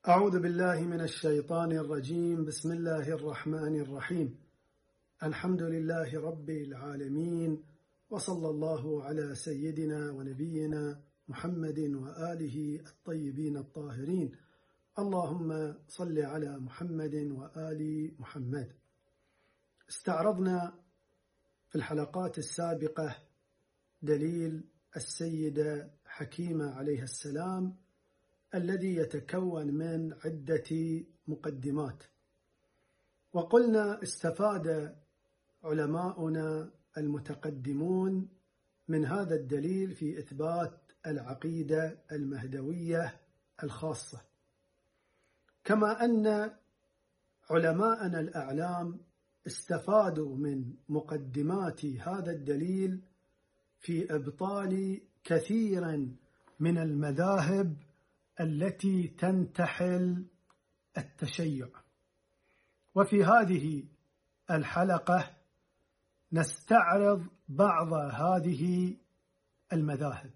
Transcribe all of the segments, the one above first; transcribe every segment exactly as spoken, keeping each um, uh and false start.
أعوذ بالله من الشيطان الرجيم. بسم الله الرحمن الرحيم. الحمد لله رب العالمين، وصلى الله على سيدنا ونبينا محمد وآله الطيبين الطاهرين. اللهم صل على محمد وآل محمد. استعرضنا في الحلقات السابقة دليل السيدة حكيمة عليها السلام الذي يتكون من عدة مقدمات، وقلنا استفاد علماؤنا المتقدمون من هذا الدليل في إثبات العقيدة المهدوية الخاصة، كما أن علماءنا الأعلام استفادوا من مقدمات هذا الدليل في إبطال كثيرا من المذاهب التي تنتحل التشيع. وفي هذه الحلقة نستعرض بعض هذه المذاهب.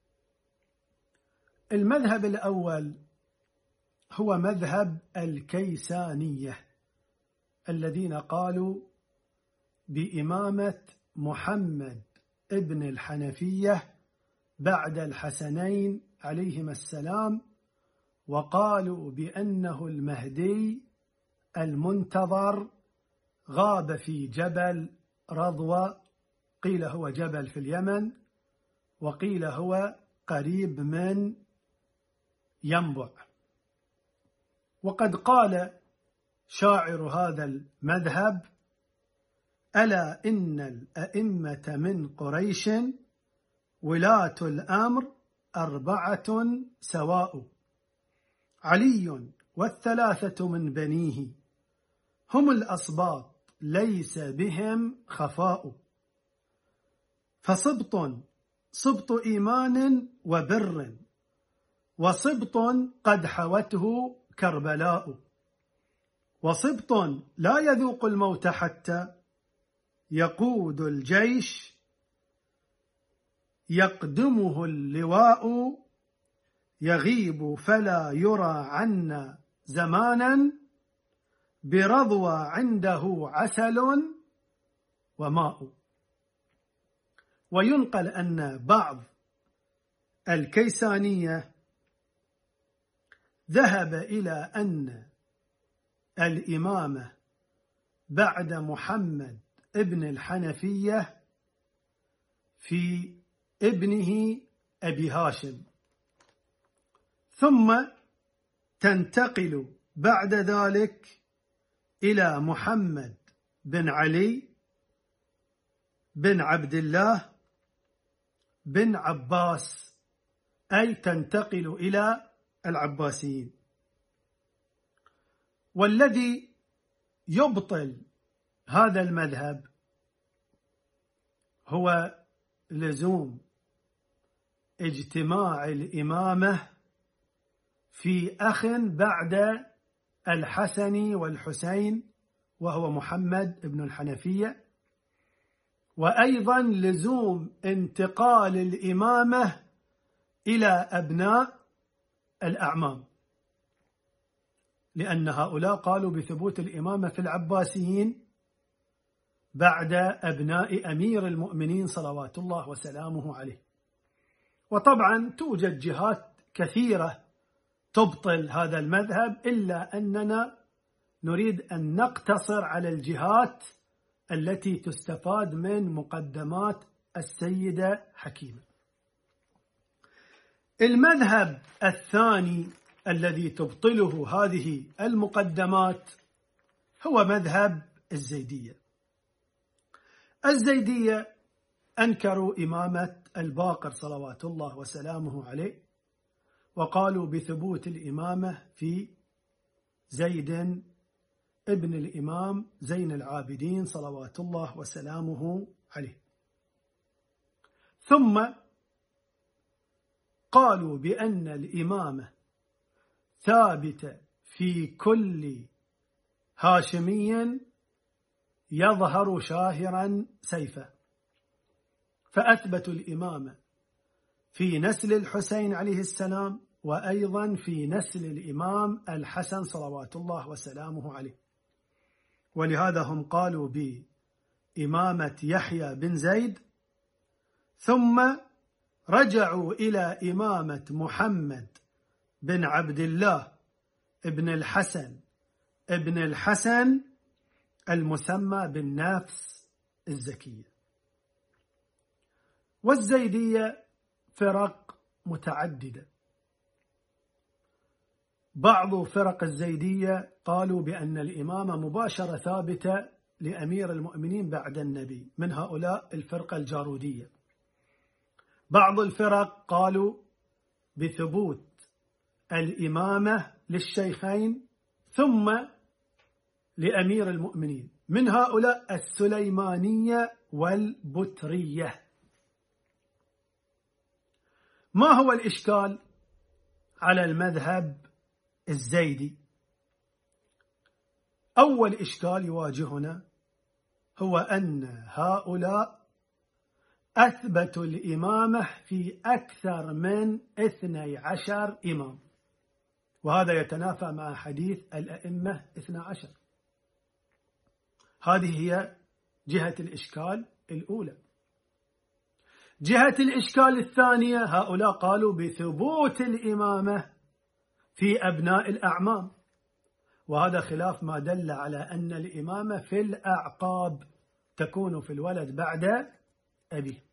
المذهب الأول هو مذهب الكيسانية، الذين قالوا بإمامة محمد ابن الحنفية بعد الحسنين عليهما السلام، وقالوا بأنه المهدي المنتظر غاب في جبل رضوى، قيل هو جبل في اليمن، وقيل هو قريب من ينبع. وقد قال شاعر هذا المذهب: ألا إن الأئمة من قريش ولاة الأمر أربعة سواء، علي والثلاثة من بنيه، هم الأصباط ليس بهم خفاء، فصبط صبط إيمان وبر، وصبط قد حوته كربلاء، وصبط لا يذوق الموت حتى يقود الجيش، يقدمه اللواء، يغيب فلا يرى عنا زمانا، برضوى عنده عسل وماء. وينقل أن بعض الكيسانية ذهب إلى أن الإمامة بعد محمد ابن الحنفية في ابنه أبي هاشم، ثم تنتقل بعد ذلك إلى محمد بن علي بن عبد الله بن عباس، أي تنتقل إلى العباسيين. والذي يبطل هذا المذهب هو لزوم اجتماع الإمامة في أخ بعد الحسن والحسين وهو محمد بن الحنفية، وأيضا لزوم انتقال الإمامة إلى أبناء الأعمام، لأن هؤلاء قالوا بثبوت الإمامة في العباسيين بعد أبناء أمير المؤمنين صلوات الله وسلامه عليه. وطبعا توجد جهات كثيرة تبطل هذا المذهب، إلا أننا نريد أن نقتصر على الجهات التي تستفاد من مقدمات السيدة حكيمة. المذهب الثاني الذي تبطله هذه المقدمات هو مذهب الزيدية. الزيدية أنكروا إمامة الباقر صلوات الله وسلامه عليه، وقالوا بثبوت الإمامة في زيد ابن الإمام زين العابدين صلوات الله وسلامه عليه. ثم قالوا بأن الإمامة ثابتة في كل هاشمي يظهر شاهرا سيفا، فأثبتوا الإمامة في نسل الحسين عليه السلام وأيضا في نسل الإمام الحسن صلوات الله وسلامه عليه. ولهذا هم قالوا بإمامة يحيى بن زيد، ثم رجعوا إلى إمامة محمد بن عبد الله ابن الحسن ابن الحسن المسمى بالنفس الزكية. والزيدية فرق متعددة. بعض فرق الزيدية قالوا بأن الإمامة مباشرة ثابتة لأمير المؤمنين بعد النبي، من هؤلاء الفرقة الجارودية. بعض الفرق قالوا بثبوت الإمامة للشيخين ثم لأمير المؤمنين، من هؤلاء السليمانية والبترية. ما هو الإشكال على المذهب الزيدي؟ أول إشكال يواجهنا هو أن هؤلاء أثبتوا الإمامة في أكثر من اثني عشر إمام، وهذا يتنافى مع حديث الأئمة اثنا عشر. هذه هي جهة الإشكال الأولى. جهة الإشكال الثانية، هؤلاء قالوا بثبوت الإمامة في أبناء الأعمام، وهذا خلاف ما دل على أن الإمامة في الأعقاب تكون في الولد بعد أبيه.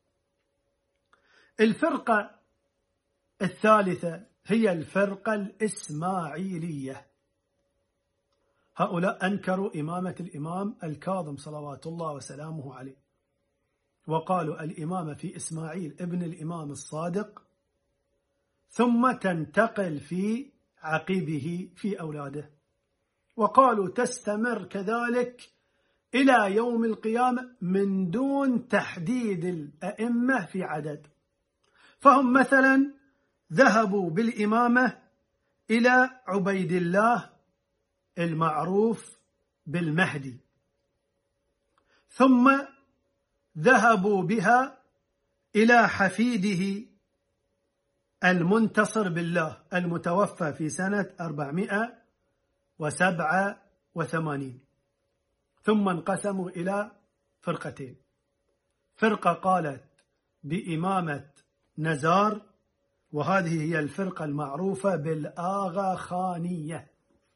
الفرقة الثالثة هي الفرقة الإسماعيلية. هؤلاء أنكروا إمامة الإمام الكاظم صلوات الله وسلامه عليه، وقالوا الإمامة في إسماعيل ابن الإمام الصادق، ثم تنتقل في عقبه في أولاده، وقالوا تستمر كذلك إلى يوم القيامة من دون تحديد الأئمة في عدد. فهم مثلا ذهبوا بالإمامة إلى عبيد الله المعروف بالمهدي، ثم ذهبوا بها إلى حفيده المنتصر بالله المتوفى في سنة أربعمائة وسبعة وثمانين، ثم انقسموا إلى فرقتين. فرقة قالت بإمامة نزار، وهذه هي الفرقة المعروفة بالآغا خانية،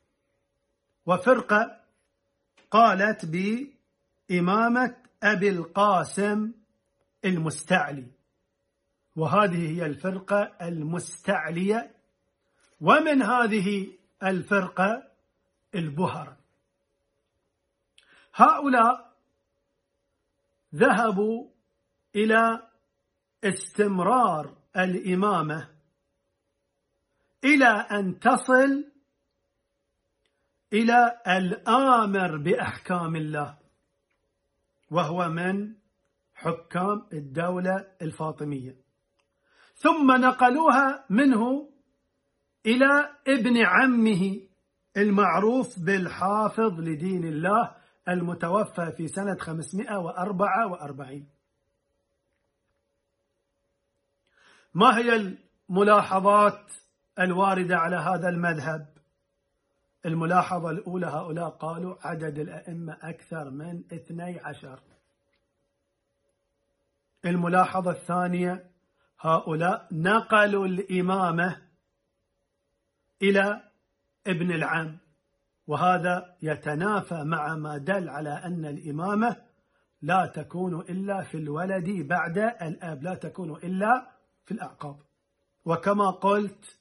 وفرقة قالت بإمامة أبي القاسم المستعلي، وهذه هي الفرقة المستعلية. ومن هذه الفرقة البهرة. هؤلاء ذهبوا إلى استمرار الإمامة إلى أن تصل إلى الآمر بأحكام الله، وهو من حكام الدولة الفاطمية، ثم نقلوها منه إلى ابن عمه المعروف بالحافظ لدين الله المتوفى في سنة خمسمائة وأربعة وأربعين. ما هي الملاحظات الواردة على هذا المذهب؟ الملاحظة الأولى، هؤلاء قالوا عدد الأئمة أكثر من اثني عشر. الملاحظة الثانية، هؤلاء نقلوا الإمامة إلى ابن العم، وهذا يتنافى مع ما دل على أن الإمامة لا تكون إلا في الولد بعد الأب، لا تكون إلا في الأعقاب. وكما قلت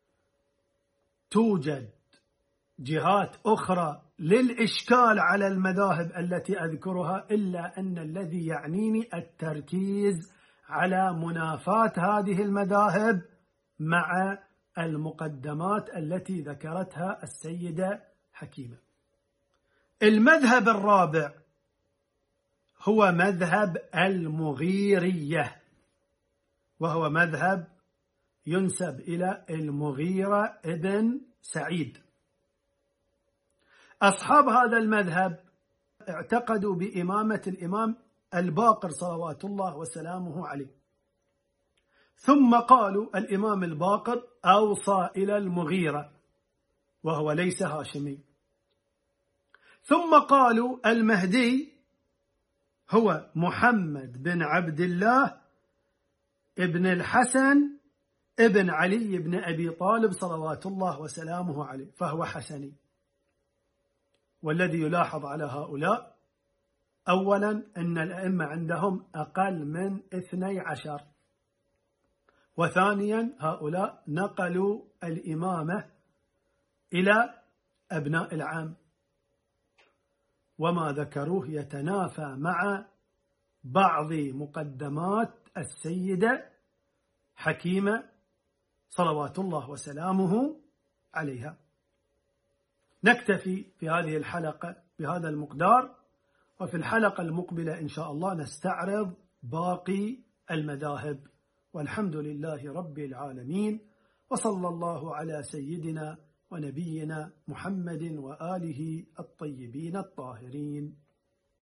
توجد جهات أخرى للإشكال على المذاهب التي أذكرها، إلا أن الذي يعنيني التركيز على منافاة هذه المذاهب مع المقدمات التي ذكرتها السيدة حكيمة. المذهب الرابع هو مذهب المغيرية، وهو مذهب ينسب إلى المغيرة ابن سعيد. أصحاب هذا المذهب اعتقدوا بإمامة الإمام الباقر صلوات الله وسلامه عليه، ثم قالوا الإمام الباقر أوصى إلى المغيرة وهو ليس هاشمي. ثم قالوا المهدي هو محمد بن عبد الله ابن الحسن ابن علي بن أبي طالب صلوات الله وسلامه عليه، فهو حسني. والذي يلاحظ على هؤلاء أولا أن الأئمة عندهم أقل من اثني عشر، وثانيا هؤلاء نقلوا الإمامة إلى أبناء العام، وما ذكروه يتنافى مع بعض مقدمات السيدة حكيمة صلوات الله وسلامه عليها. نكتفي في هذه الحلقة بهذا المقدار، وفي الحلقة المقبلة إن شاء الله نستعرض باقي المذاهب، والحمد لله رب العالمين، وصلى الله على سيدنا ونبينا محمد وآله الطيبين الطاهرين.